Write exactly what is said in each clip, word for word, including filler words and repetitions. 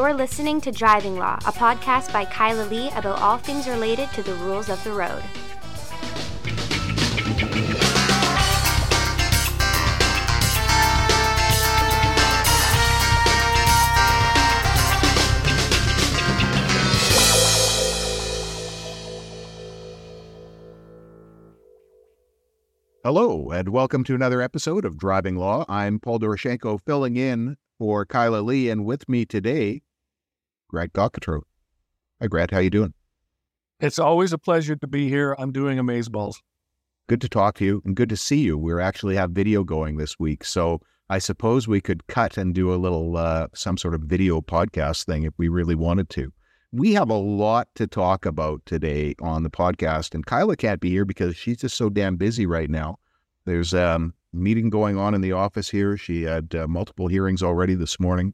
You're listening to Driving Law, a podcast by Kyla Lee about all things related to the rules of the road. Hello, and welcome to another episode of Driving Law. I'm Paul Doroshenko, filling in for Kyla Lee, and with me today, Grant Cockatro. Hi, Grant. How you doing? It's always a pleasure to be here. I'm doing amazeballs. Good to talk to you, and good to see you. We actually have video going this week, so I suppose we could cut and do a little, uh, some sort of video podcast thing if we really wanted to. We have a lot to talk about today on the podcast, and Kyla can't be here because she's just so damn busy right now. There's a um, meeting going on in the office here. She had uh, multiple hearings already this morning,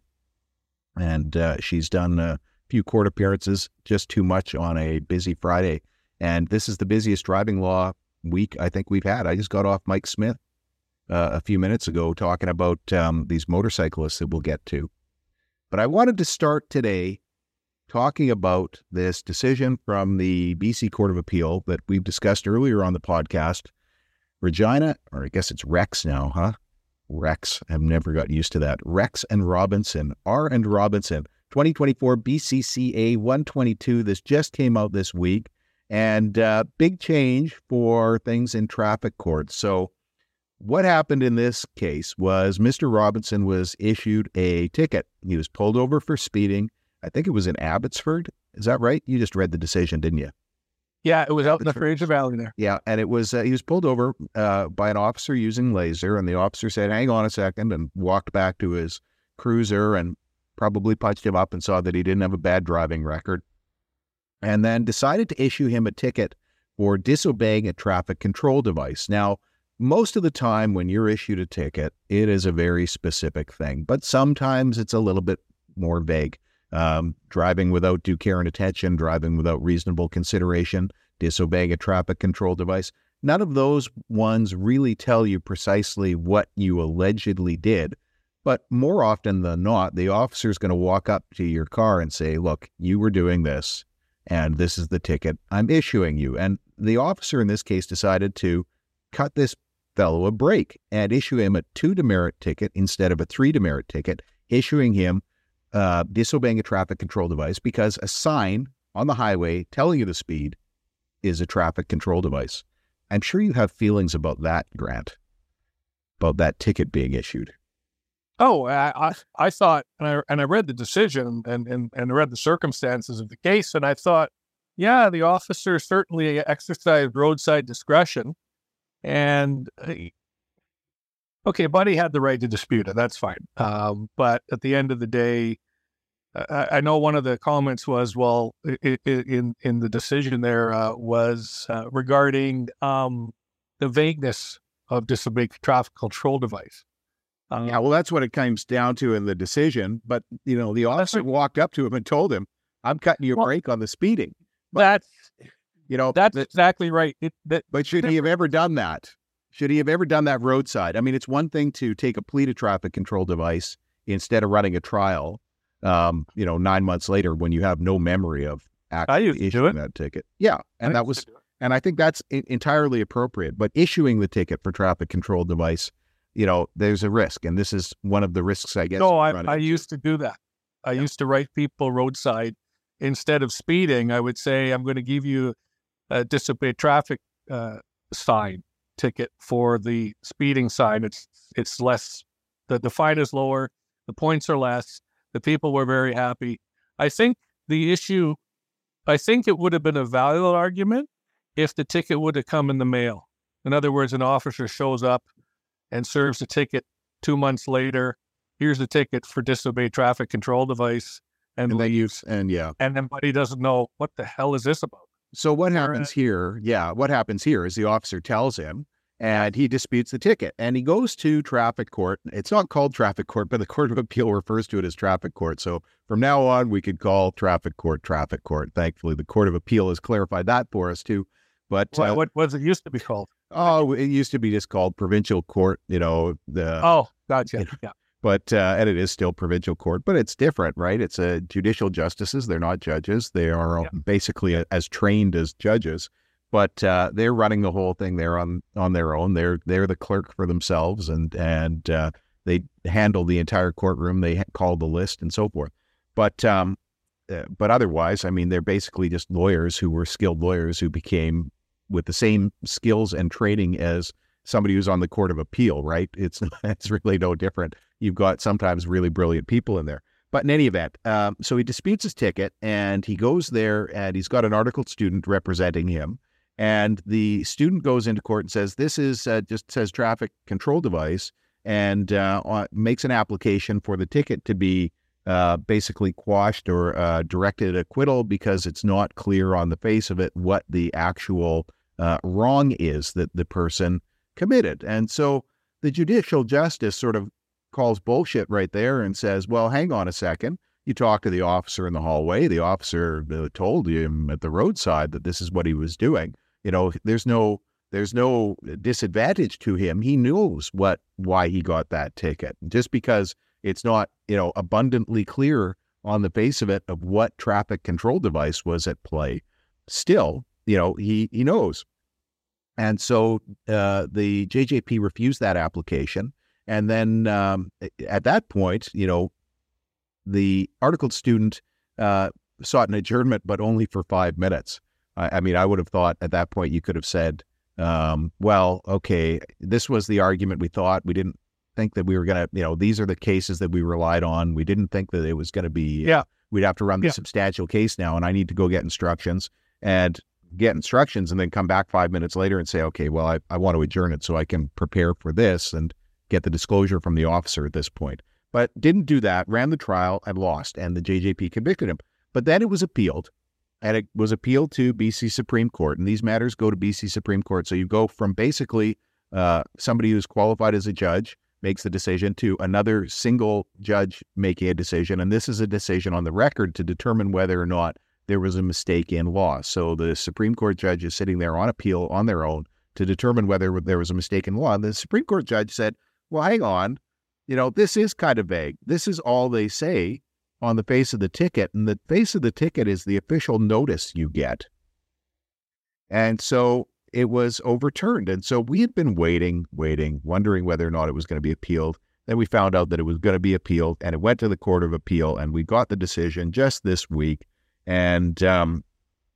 and uh, she's done a few court appearances, just too much on a busy Friday. And this is the busiest driving law week I think we've had. I just got off Mike Smith uh, a few minutes ago talking about um, these motorcyclists that we'll get to. But I wanted to start today talking about this decision from the B C Court of Appeal that we've discussed earlier on the podcast. Regina, or I guess it's Rex now, huh? Rex. I've never got used to that. Rex and Robinson, R and Robinson, twenty twenty-four B C C A one twenty-two. This just came out this week, and uh, big change for things in traffic courts. So what happened in this case was Mister Robinson was issued a ticket. He was pulled over for speeding. I think it was in Abbotsford. Is that right? You just read the decision, didn't you? Yeah, it was out in the Fraser Valley there. Yeah, and it was, uh, he was pulled over uh, by an officer using laser, and the officer said, hang on a second, and walked back to his cruiser and probably punched him up and saw that he didn't have a bad driving record, and then decided to issue him a ticket for disobeying a traffic control device. Now, most of the time when you're issued a ticket, it is a very specific thing, but sometimes it's a little bit more vague. Um, driving without due care and attention, driving without reasonable consideration, disobeying a traffic control device. None of those ones really tell you precisely what you allegedly did. But more often than not, the officer is going to walk up to your car and say, look, you were doing this, and this is the ticket I'm issuing you. And the officer in this case decided to cut this fellow a break and issue him a two demerit ticket instead of a three demerit ticket, issuing him Uh, disobeying a traffic control device because a sign on the highway telling you the speed is a traffic control device. I'm sure you have feelings about that, Grant, about that ticket being issued. Oh, I I, I thought, and I and I read the decision and, and and read the circumstances of the case, and I thought, yeah, the officer certainly exercised roadside discretion, and uh, okay, Buddy had the right to dispute it. That's fine. Um, but at the end of the day, I, I know one of the comments was, well, it, it, in in the decision there uh, was uh, regarding um, the vagueness of disobeying traffic control device. Um, yeah, well, that's what it comes down to in the decision. But, you know, the officer right. walked up to him and told him, I'm cutting you a well, break on the speeding. But, that's, you know, that's that, exactly right. It, that, but should he have ever done that? Should he have ever done that roadside? I mean, it's one thing to take a plea to traffic control device instead of running a trial, um, you know, nine months later when you have no memory of actually issuing that ticket. Yeah, and that was, and I think that's entirely appropriate. But issuing the ticket for traffic control device, you know, there's a risk, and this is one of the risks, I guess. No, I, I used to do that. I yeah. used to write people roadside. Instead of speeding, I would say, I'm going to give you a disobey traffic uh, sign ticket for the speeding sign. It's it's less, the, the fine is lower, the points are less, the people were very happy. I think the issue, I think it would have been a valid argument if the ticket would have come in the mail. In other words, an officer shows up and serves a ticket two months later. Here's the ticket for disobey traffic control device, and, and leaves. And yeah. And then Buddy doesn't know, what the hell is this about? So what happens here, yeah, what happens here is the officer tells him, and he disputes the ticket, and he goes to traffic court. It's not called traffic court, but the Court of Appeal refers to it as traffic court. So from now on, we could call traffic court traffic court. Thankfully, the Court of Appeal has clarified that for us too. But what, uh, what was it used to be called? Oh, it used to be just called provincial court, you know. The Oh, gotcha. You know, yeah. But, uh, and it is still provincial court, but it's different, right? It's a judicial justices. They're not judges. They are Yeah. basically a, as trained as judges, but, uh, they're running the whole thing. They're on, on their own. They're, they're the clerk for themselves, and, and, uh, they handle the entire courtroom. They ha- call the list and so forth. But, um, uh, but otherwise, I mean, they're basically just lawyers who were skilled lawyers who became with the same skills and training as somebody who's on the Court of Appeal, right? It's, it's really no different. You've got sometimes really brilliant people in there. But in any event, um, so he disputes his ticket, and he goes there, and he's got an articled student representing him. And the student goes into court and says, this is uh, just says traffic control device, and uh, makes an application for the ticket to be uh, basically quashed or uh, directed acquittal, because it's not clear on the face of it what the actual uh, wrong is that the person committed. And so the judicial justice sort of calls bullshit right there and says, well, hang on a second. You talk to the officer in the hallway. The officer uh, told him at the roadside that this is what he was doing. You know, there's no there's no disadvantage to him. He knows what why he got that ticket. Just because it's not, you know, abundantly clear on the face of it of what traffic control device was at play, still, you know, he he knows. And so uh, the J J P refused that application. And then um, at that point, you know, the articled student uh, sought an adjournment, but only for five minutes. I, I mean, I would have thought at that point you could have said, um, well, okay, this was the argument we thought. We didn't think that we were going to, you know, these are the cases that we relied on. We didn't think that it was going to be, yeah. we'd have to run the yeah. substantial case now, and I need to go get instructions and get instructions and then come back five minutes later and say, okay, well, I, I want to adjourn it so I can prepare for this and get the disclosure from the officer at this point. But didn't do that, ran the trial and lost, and the J J P convicted him. But then it was appealed, and it was appealed to B C Supreme Court, and these matters go to B C Supreme Court. So you go from basically uh, somebody who's qualified as a judge makes the decision to another single judge making a decision, and this is a decision on the record to determine whether or not there was a mistake in law. So the Supreme Court judge is sitting there on appeal on their own to determine whether there was a mistake in law. And the Supreme Court judge said, well, hang on, you know, this is kind of vague. This is all they say on the face of the ticket, and the face of the ticket is the official notice you get. And so it was overturned. And so we had been waiting, waiting, wondering whether or not it was going to be appealed. Then we found out that it was going to be appealed, and it went to the Court of Appeal, and we got the decision just this week. And um,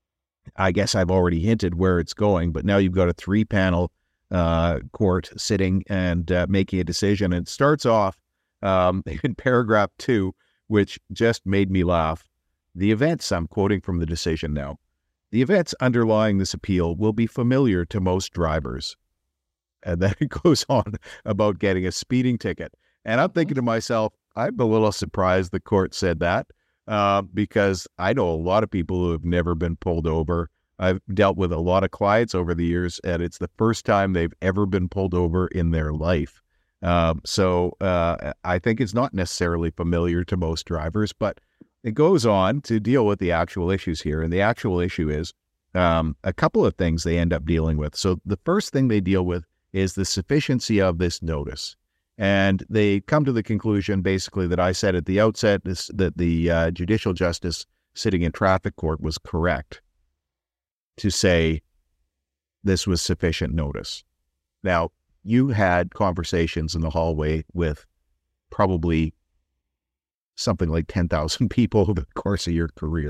I guess I've already hinted where it's going, but now you've got a three-panel uh, court sitting and uh, making a decision. And it starts off um, in paragraph two, which just made me laugh. The events, I'm quoting from the decision now, the events underlying this appeal will be familiar to most drivers. And then it goes on about getting a speeding ticket. And I'm thinking to myself, I'm a little surprised the court said that uh, because I know a lot of people who have never been pulled over. I've dealt with a lot of clients over the years, and it's the first time they've ever been pulled over in their life. Um, so uh, I think it's not necessarily familiar to most drivers, but it goes on to deal with the actual issues here. And the actual issue is um, a couple of things they end up dealing with. So the first thing they deal with is the sufficiency of this notice. And they come to the conclusion, basically, that I said at the outset, is that the uh, judicial justice sitting in traffic court was correct to say this was sufficient notice. Now, you had conversations in the hallway with probably something like ten thousand people over the course of your career.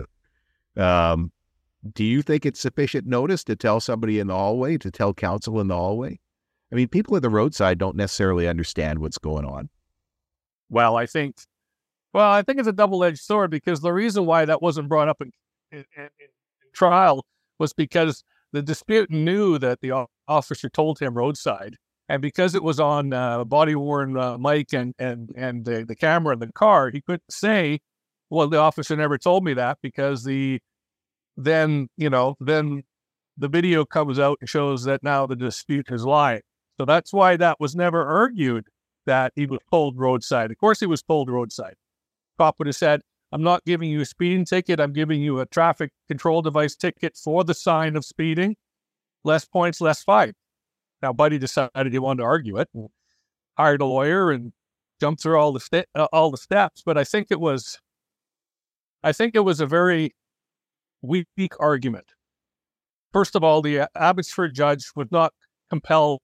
Um, do you think it's sufficient notice to tell somebody in the hallway, to tell counsel in the hallway? I mean, people at the roadside don't necessarily understand what's going on. Well, I think, well, I think it's a double-edged sword, because the reason why that wasn't brought up in, in, in, in trial was because the disputant knew that the officer told him roadside. And because it was on uh, body-worn uh, mic and and and the, the camera in the car, he couldn't say, well, the officer never told me that, because the then, you know, then the video comes out and shows that now the dispute is lying. So that's why that was never argued, that he was pulled roadside. Of course he was pulled roadside. Cop would have said, I'm not giving you a speeding ticket. I'm giving you a traffic control device ticket for the sign of speeding. Less points, less fine. Now, Buddy decided he wanted to argue it, and hired a lawyer and jump through all the sta- uh, all the steps, but I think it was, I think it was a very weak argument. First of all, the Abbotsford judge was not compelled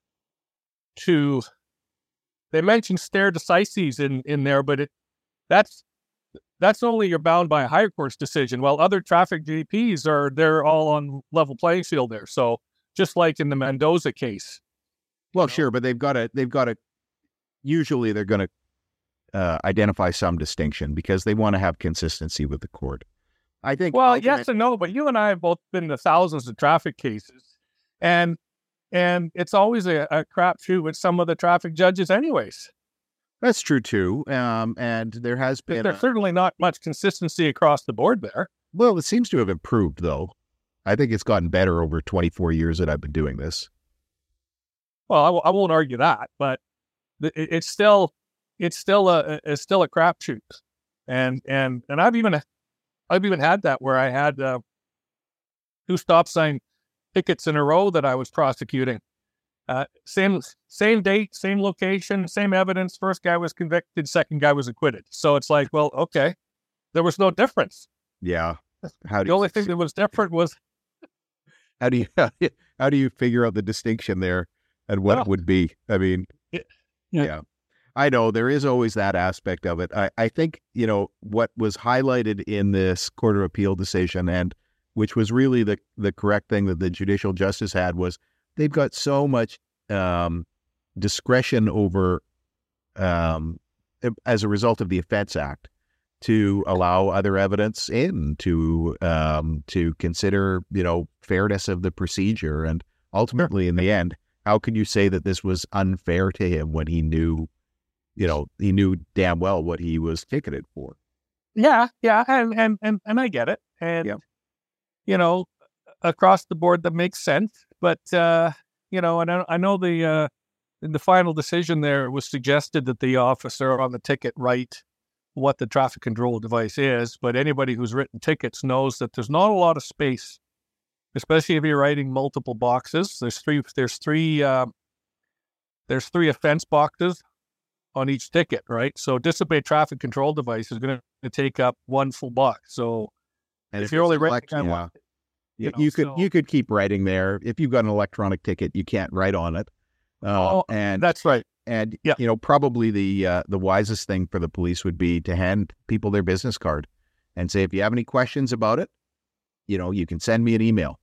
to. They mentioned stare decisis in, in there, but it that's that's only you're bound by a higher court's decision. While other traffic G Ps are they're all on level playing field there. So just like in the Mendoza case. Well, you know? sure, but they've got to they've got to. Usually, they're going to uh, identify some distinction because they want to have consistency with the court. I think. Well, ultimate- yes and no, but you and I have both been to thousands of traffic cases, and and it's always a, a crapshoot with some of the traffic judges, anyways. That's true too, um, and there has been. There's a, certainly not much consistency across the board there. Well, it seems to have improved, though. I think it's gotten better over twenty-four years that I've been doing this. Well, I, w- I won't argue that, but it, it's still it's still a it's still a crapshoot, and and and I've even I've even had that where I had uh, two stop sign tickets in a row that I was prosecuting. Uh, same same date, same location, same evidence. First guy was convicted, second guy was acquitted. So it's like, well, okay, there was no difference. Yeah. How do The you, only thing that was different was how do you how do you figure out the distinction there and what Well, it would be? I mean, yeah. yeah. I know there is always that aspect of it. I, I think, you know, what was highlighted in this Court of Appeal decision, and which was really the, the correct thing that the judicial justice had, was they've got so much um, discretion over, um, as a result of the Offence Act, to allow other evidence in, to um, to consider, you know, fairness of the procedure. And ultimately, in the end, how can you say that this was unfair to him when he knew, you know, he knew damn well what he was ticketed for? yeah, yeah, and and and, and I get it, and Yeah. you know, across the board that makes sense. But uh, you know, and I, I know the uh, in the final decision there it was suggested that the officer on the ticket write what the traffic control device is, but anybody who's written tickets knows that there's not a lot of space, especially if you're writing multiple boxes. There's three. There's three. Uh, there's three offense boxes on each ticket, right? So disobey traffic control device is going to take up one full box. So And if you're only it's writing elect- on yeah. one, you, you know, you could so- you could keep writing there. If you've got an electronic ticket, you can't write on it. Uh, Oh, and that's right. and yeah. you know, probably the uh, the wisest thing for the police would be to hand people their business card and say, if you have any questions about it, you know, you can send me an email,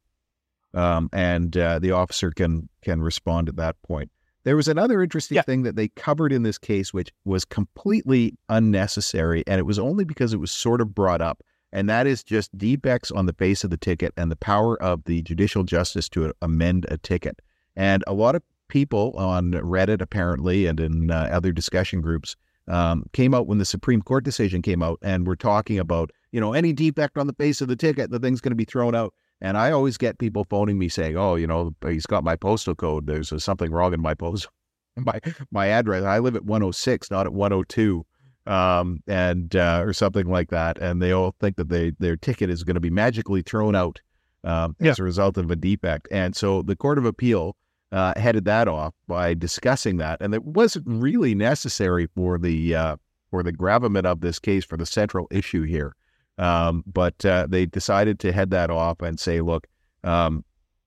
um, and uh, the officer can can respond at that point. There was another interesting Yeah. thing that they covered in this case, which was completely unnecessary, and it was only because it was sort of brought up, and that is just defects on the face of the ticket and the power of the judicial justice to amend a ticket. And a lot of people on Reddit, apparently, and in uh, other discussion groups, um, came out when the Supreme Court decision came out and were talking about, you know, any defect on the face of the ticket, the thing's going to be thrown out. And I always get people phoning me saying, oh, you know, he's got my postal code. There's uh, something wrong in my postal, my, my address. I live at one oh six, not at one oh two, um, and, uh, or something like that. And they all think that they, their ticket is going to be magically thrown out um, Yeah. as a result of a defect. And so the Court of Appeal uh, headed that off by discussing that. And it wasn't really necessary for the, uh, for the gravamen of this case, for the central issue here. Um, but uh, they decided to head that off and say, look, um,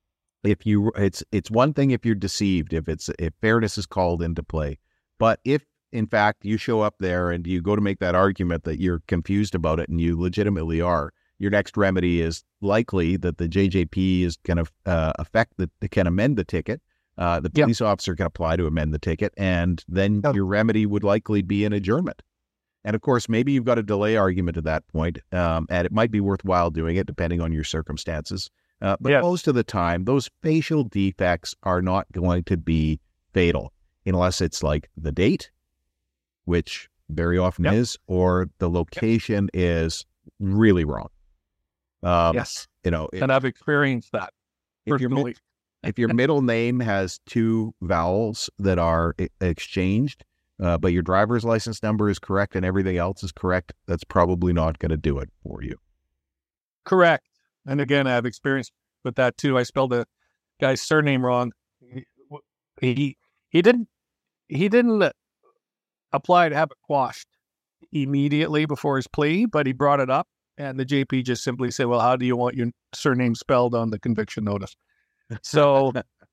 if you, it's it's one thing if you're deceived, if it's if fairness is called into play, but if in fact you show up there and you go to make that argument that you're confused about it and you legitimately are, your next remedy is likely that the J J P is going to uh, affect the can amend the ticket. Uh, the Yep. police officer can apply to amend the ticket, and then Yep. your remedy would likely be an adjournment. And of course, maybe you've got a delay argument at that point, um, and it might be worthwhile doing it depending on your circumstances. Uh, but Yes. most of the time, those facial defects are not going to be fatal unless it's like the date, which very often Yep. is, or the location is really wrong. Um, Yes. You know, if, And I've experienced that if your, personally. mid- if your middle name has two vowels that are e- exchanged, Uh, but your driver's license number is correct and everything else is correct, that's probably not going to do it for you. Correct. And again, I have experience with that too. I spelled the guy's surname wrong. He he, he didn't he didn't apply to have it quashed immediately before his plea, but he brought it up, and the J P just simply said, well, how do you want your surname spelled on the conviction notice? So,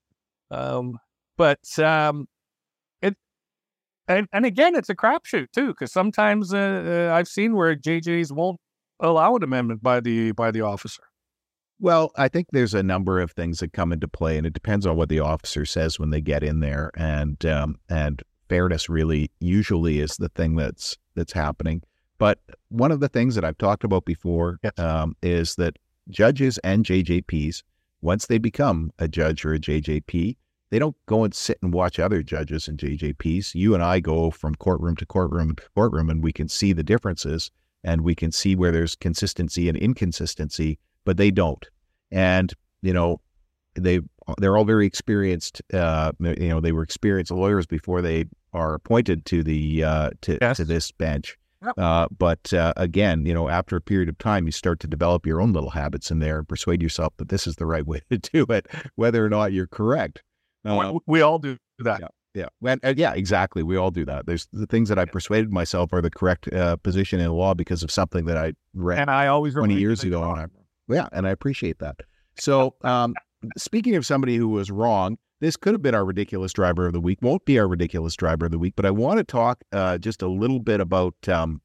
um, but um, it, and, and again, it's a crapshoot too, because sometimes uh, uh, I've seen where J Js won't allow an amendment by the by the officer. Well, I think there's a number of things that come into play, and it depends on what the officer says when they get in there. And um, and fairness really usually is the thing that's that's happening. But one of the things that I've talked about before Yes. um, is that judges and J J Ps, once they become a judge or a J J P, they don't go and sit and watch other judges and J J Ps. You and I go from courtroom to courtroom to courtroom, and we can see the differences, and we can see where there's consistency and inconsistency, but they don't. And, you know, they, they're all very experienced, uh, you know, they were experienced lawyers before they are appointed to the, uh, to, Yes. to this bench. Yep. Uh, but uh, again, you know, after a period of time, you start to develop your own little habits in there and persuade yourself that this is the right way to do it, whether or not you're correct. Uh, we, we all do that. Yeah. Yeah. And, uh, yeah, exactly. We all do that. There's the things that I persuaded myself are the correct uh, position in law because of something that I read And I always twenty remind you years that ago. you're And I, wrong. yeah, and I appreciate that. So, um, speaking of somebody who was wrong, this could have been our ridiculous driver of the week. Won't be our ridiculous driver of the week, but I want to talk uh, just a little bit about um,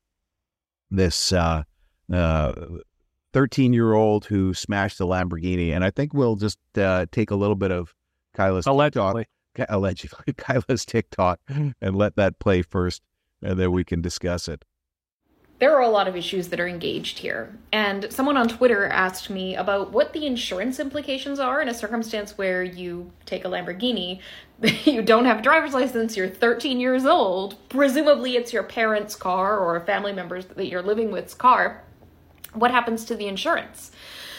this uh, uh, thirteen-year-old who smashed a Lamborghini, and I think we'll just uh, take a little bit of Kyla's Allegedly. TikTok, allegedly Kyla's TikTok, and let that play first, and then we can discuss it. There are a lot of issues that are engaged here, and someone on Twitter asked me about what the insurance implications are in a circumstance where you take a Lamborghini, you don't have a driver's license, you're thirteen years old, presumably it's your parents' car or a family member's that you're living with's car. What happens to the insurance?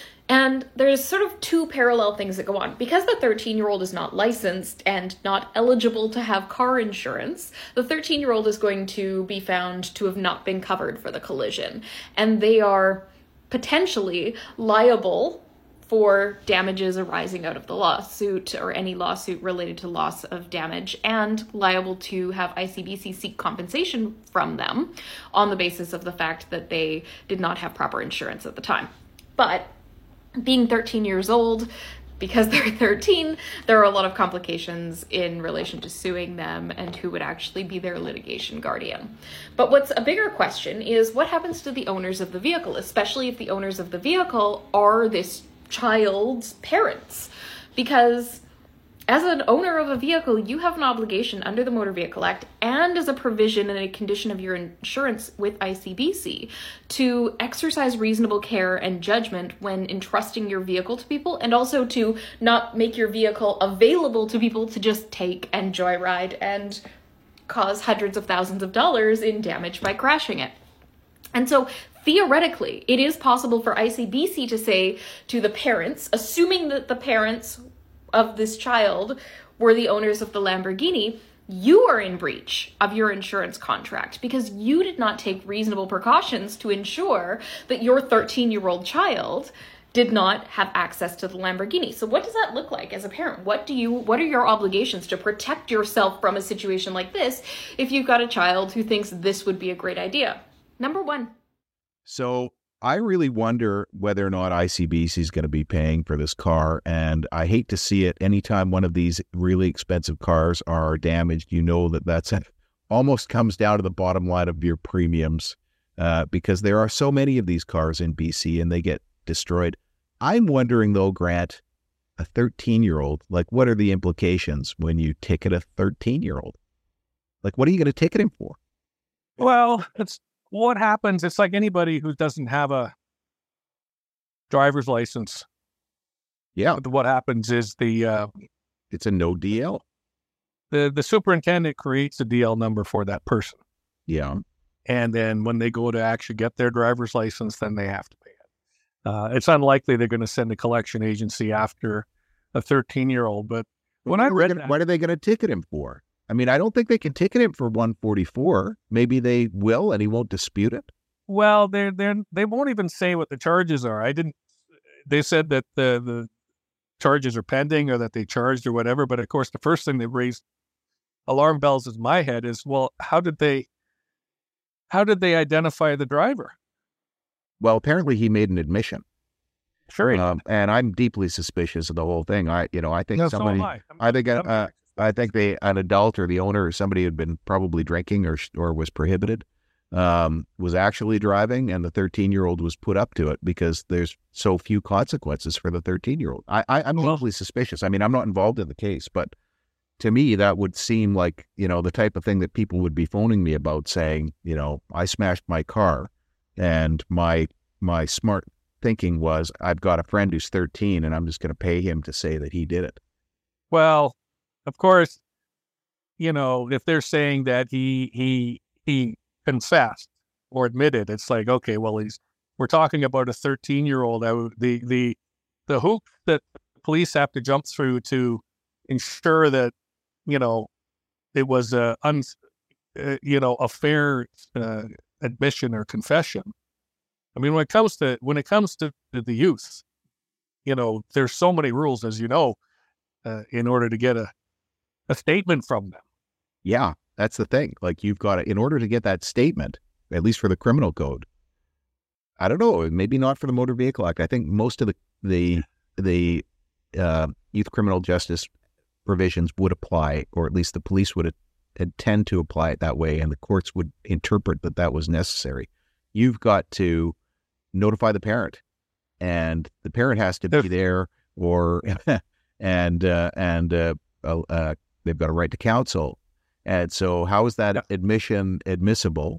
And there's sort of two parallel things that go on. Because the thirteen-year-old is not licensed and not eligible to have car insurance, the thirteen-year-old is going to be found to have not been covered for the collision. And they are potentially liable for damages arising out of the lawsuit or any lawsuit related to loss of damage, and liable to have I C B C seek compensation from them on the basis of the fact that they did not have proper insurance at the time. But being thirteen years old, because they're thirteen, there are a lot of complications in relation to suing them and who would actually be their litigation guardian. But what's a bigger question is what happens to the owners of the vehicle, especially if the owners of the vehicle are this child's parents? Because as an owner of a vehicle, you have an obligation under the Motor Vehicle Act and as a provision and a condition of your insurance with I C B C to exercise reasonable care and judgment when entrusting your vehicle to people, and also to not make your vehicle available to people to just take and joyride and cause hundreds of thousands of dollars in damage by crashing it. And so theoretically, it is possible for I C B C to say to the parents, assuming that the parents of this child were the owners of the Lamborghini, you are in breach of your insurance contract because you did not take reasonable precautions to ensure that your thirteen-year-old child did not have access to the Lamborghini. So what does that look like as a parent? What do you, what are your obligations to protect yourself from a situation like this if you've got a child who thinks this would be a great idea? Number one. So I really wonder whether or not I C B C is going to be paying for this car. And I hate to see it. Anytime one of these really expensive cars are damaged, you know that that's a, almost comes down to the bottom line of your premiums uh, because there are so many of these cars in B C and they get destroyed. I'm wondering though, Grant, a thirteen-year-old, like what are the implications when you ticket a thirteen-year-old? Like what are you going to ticket him for? Well, it's what happens. It's like anybody who doesn't have a driver's license. Yeah. What happens is the uh, It's a no D L. the the superintendent creates a D L number for that person, Yeah. and then when they go to actually get their driver's license, then they have to pay it. Uh, it's unlikely they're going to send a collection agency after a thirteen-year-old. But when What I are they read gonna- that, what are they going to ticket him for? I mean, I don't think they can ticket him for one forty-four. Maybe they will, and he won't dispute it. well, they're they're they won't even say what the charges are. I didn't. They said that the the charges are pending or that they charged or whatever. But of course, the first thing they raised alarm bells in my head is, well, how did they, how did they identify the driver? Well, apparently he made an admission. Sure. Um, and I'm deeply suspicious of the whole thing. I, you know, I think No, somebody, so am I. I'm, I think, I'm uh, I think they, an adult or the owner or somebody had been probably drinking or or was prohibited, um, was actually driving, and the thirteen-year-old was put up to it because there's so few consequences for the thirteen-year-old. I, I, I'm Well- deeply suspicious. I mean, I'm not involved in the case, but to me, that would seem like, you know, the type of thing that people would be phoning me about, saying, you know, I smashed my car, and my my smart thinking was, I've got a friend who's thirteen, and I'm just going to pay him to say that he did it. Well, of course, you know, if they're saying that he he he confessed or admitted, it's like, okay, well, he's we're talking about a thirteen-year-old. The the the hoop that police have to jump through to ensure that, you know, it was a un, uh, you know, a fair uh, admission or confession. I mean, when it comes to when it comes to the youth, you know, there's so many rules, as you know, uh, in order to get a a statement from them. Yeah, that's the thing. Like, you've got to, in order to get that statement, at least for the criminal code, I don't know, maybe not for the Motor Vehicle Act. I think most of the the the uh, youth criminal justice provisions would apply, or at least the police would intend to apply it that way, and the courts would interpret that that was necessary. You've got to notify the parent, and the parent has to be there, or and uh, and uh, uh, they've got a right to counsel. And so, how is that admission admissible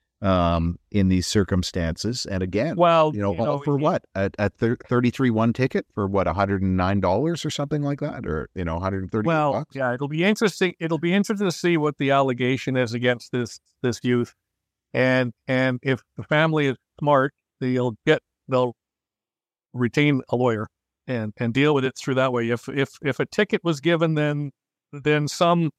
um, in these circumstances? And again, Well, you know, you all know, for what? A, a thirty-three one ticket for what, one hundred nine dollars or something like that, or you know, one hundred thirty Well, bucks? yeah, it'll be interesting. It'll be interesting to see what the allegation is against this this youth, and and if the family is smart, they'll get they'll retain a lawyer and and deal with it through that way. If if if a ticket was given, then then some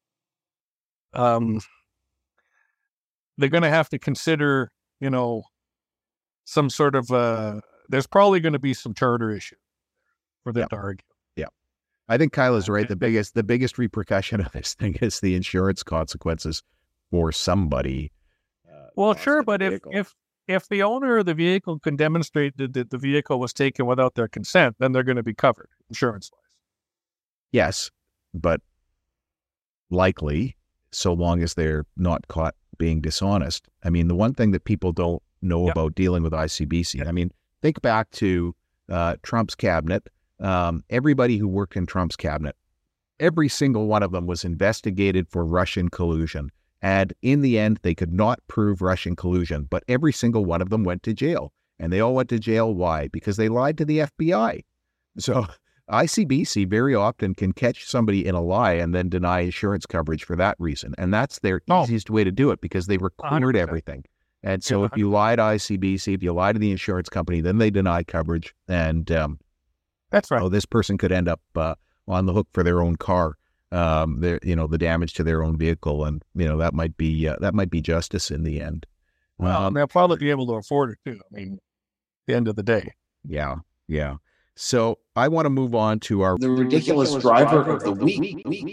um they're going to have to consider, you know, some sort of uh there's probably going to be some charter issue for them Yeah. to argue. I think Kyla's right. The biggest the biggest repercussion of this thing is the insurance consequences for somebody. Uh, Well, lost sure, their but if, vehicle. if if the owner of the vehicle can demonstrate that, that the vehicle was taken without their consent, then they're going to be covered insurance-wise. Yes, but likely, so long as they're not caught being dishonest. I mean, the one thing that people don't know Yep. about dealing with I C B C, Yep. I mean, think back to uh, Trump's cabinet. Um, everybody who worked in Trump's cabinet, every single one of them was investigated for Russian collusion. And in the end, they could not prove Russian collusion, but every single one of them went to jail. And they all went to jail. Why? Because they lied to the F B I. So I C B C very often can catch somebody in a lie and then deny insurance coverage for that reason. And that's their Oh. easiest way to do it, because they one hundred record percent. everything. And so Yeah, if you lie to I C B C, if you lie to the insurance company, then they deny coverage. And um, That's right. oh, this person could end up uh, on the hook for their own car, um, their, you know, the damage to their own vehicle. And, you know, that might be uh, that might be justice in the end. Well, Um, they'll probably be able to afford it too. I mean, at the end of the day. yeah, yeah. So I want to move on to our The ridiculous driver of the week.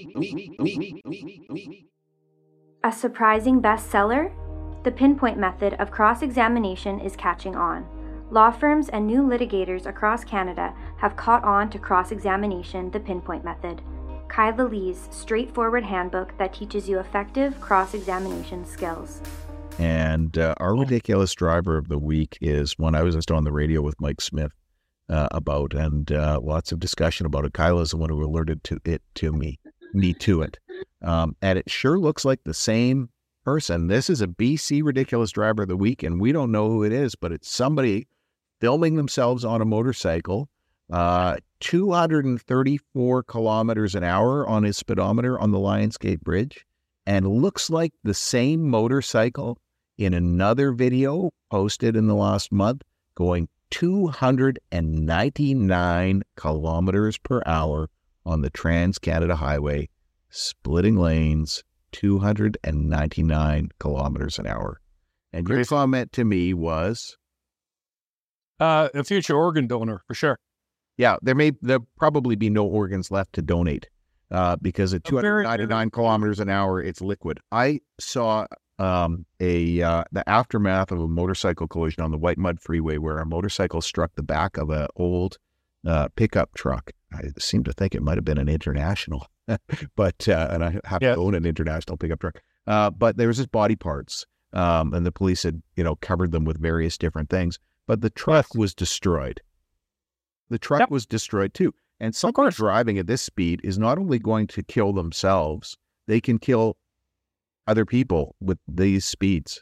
A surprising bestseller? The pinpoint method of cross-examination is catching on. Law firms and new litigators across Canada have caught on to cross-examination, the pinpoint method. Kyla Lee's straightforward handbook that teaches you effective cross-examination skills. And uh, our ridiculous driver of the week is one I was just on the radio with Mike Smith uh, about, and uh, lots of discussion about it. Kyla's the one who alerted to it to me, me to it. Um, and it sure looks like the same person. This is a B C ridiculous driver of the week, and we don't know who it is, but it's somebody filming themselves on a motorcycle, uh, two hundred thirty-four kilometers an hour on his speedometer on the Lionsgate Bridge, and looks like the same motorcycle in another video posted in the last month, going two hundred ninety-nine kilometers per hour on the Trans-Canada Highway, splitting lanes, two hundred ninety-nine kilometers an hour. And your Crazy. comment to me was, Uh, a future organ donor for sure. yeah, there may there probably be no organs left to donate uh, because at two hundred ninety-nine kilometers an hour, it's liquid. I saw um, a uh, the aftermath of a motorcycle collision on the White Mud Freeway where a motorcycle struck the back of an old uh, pickup truck. I seem to think it might have been an International, but uh, and I have yeah. to own an International pickup truck. Uh, but there was just body parts, um, and the police had you know covered them with various different things. But the truck yes. was destroyed. The truck yep. was destroyed too. And someone driving at this speed is not only going to kill themselves, they can kill other people with these speeds.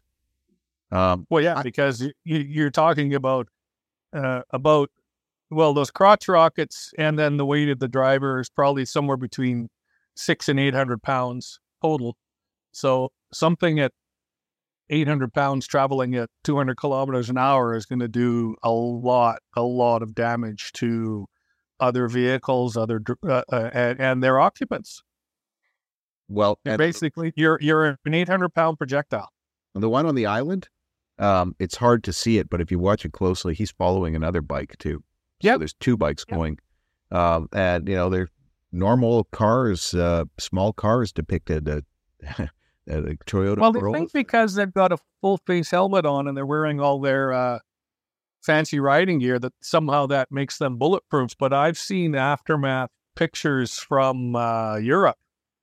Um, well, yeah, I, because you, you're talking about, uh, about, well, those crotch rockets and then the weight of the driver is probably somewhere between six and eight hundred pounds total. So something at eight hundred pounds traveling at two hundred kilometers an hour is going to do a lot, a lot of damage to other vehicles, other uh, uh, and, and their occupants. Well, and basically, you're you're an eight hundred pound projectile. The one on the island, um, it's hard to see it, but if you watch it closely, he's following another bike too. Yeah, so there's two bikes yep. going, um, and you know they're normal cars, uh, small cars depicted. Uh, a Toyota. Well, they Corolla. think because they've got a full face helmet on and they're wearing all their uh, fancy riding gear that somehow that makes them bulletproof. But I've seen aftermath pictures from uh, Europe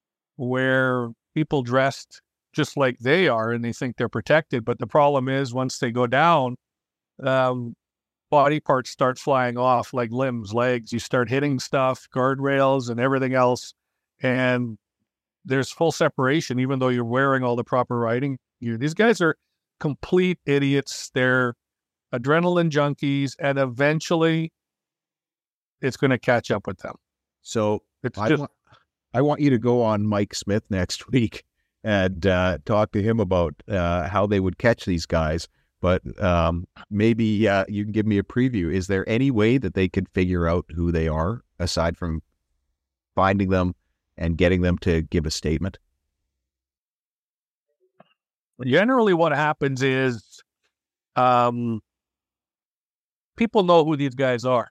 where people dressed just like they are and they think they're protected. But the problem is once they go down, um, body parts start flying off like limbs, legs. You start hitting stuff, guardrails and everything else. And there's full separation, even though you're wearing all the proper riding gear. These guys are complete idiots. They're adrenaline junkies, and eventually it's going to catch up with them. So it's I, just, want, I want you to go on Mike Smith next week and uh, talk to him about uh, how they would catch these guys. But um, maybe uh, you can give me a preview. Is there any way that they could figure out who they are aside from finding them and getting them to give a statement? Generally what happens is um, people know who these guys are.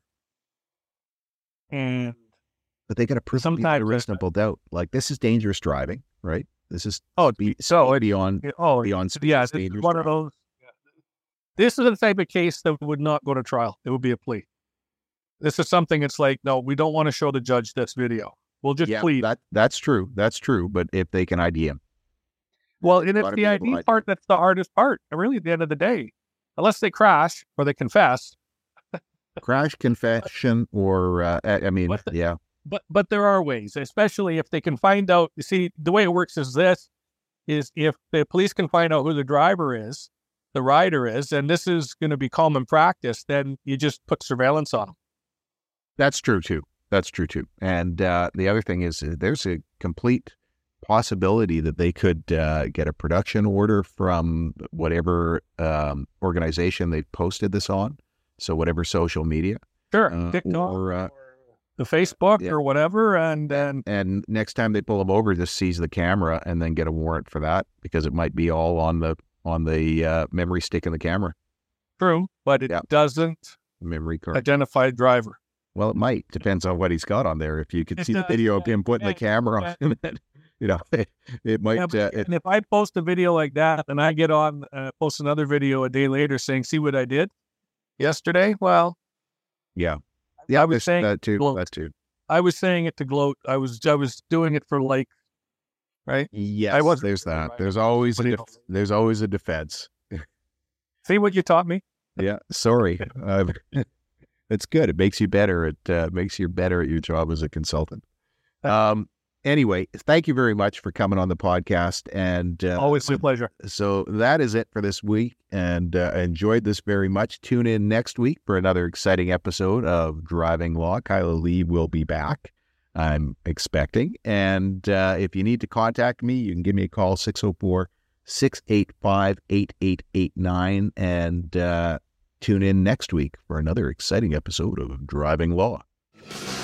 And but they got to prove sometimes a reasonable doubt. Like, this is dangerous driving, right? This is oh, be, so beyond it, oh, beyond speed. Yeah, this is one of those. Yeah. This is the type of case that would not go to trial. It would be a plea. This is something it's like, no, we don't want to show the judge this video. We'll just yeah, plead. That, that's true. That's true. But if they can I D him. Well, and it's the I D part that's the hardest part. And really, at the end of the day, unless they crash or they confess. Crash, confession, or, uh, I mean, the, yeah. But but there are ways, especially if they can find out. You see, the way it works is this, is if the police can find out who the driver is, the rider is, and this is going to be common practice, then you just put surveillance on them. That's true, too. That's true, too. And uh, the other thing is uh, there's a complete possibility that they could uh, get a production order from whatever um, organization they've posted this on. So whatever social media. Sure, uh, TikTok or, uh, or the Facebook yeah. or whatever. And then and next time they pull them over, just seize the camera and then get a warrant for that, because it might be all on the on the uh, memory stick in the camera. True, but it yeah. doesn't memory card. identify driver. Well, it might. Depends on what he's got on there. If you could it see does, the video yeah, of him putting yeah, the camera yeah. on, then, you know, it, it might. Yeah, but, uh, it, and if I post a video like that, and I get on, uh, post another video a day later saying, "See what I did yesterday?" Well, yeah, yeah, I was saying that too. Gloat. That too. I was saying it to gloat. I was, I was doing it for like, right? Yes, I was. There's that. Right. There's always a. Def- there's always a defense. See what you taught me? Yeah. Sorry. uh, it's good. It makes you better. It uh, makes you better at your job as a consultant. Um. Anyway, thank you very much for coming on the podcast. And uh, always my pleasure. So that is it for this week. And uh, I enjoyed this very much. Tune in next week for another exciting episode of Driving Law. Kyla Lee will be back, I'm expecting. And uh, if you need to contact me, you can give me a call, six oh four, six eight five, eight eight eight nine. And uh, tune in next week for another exciting episode of Driving Law.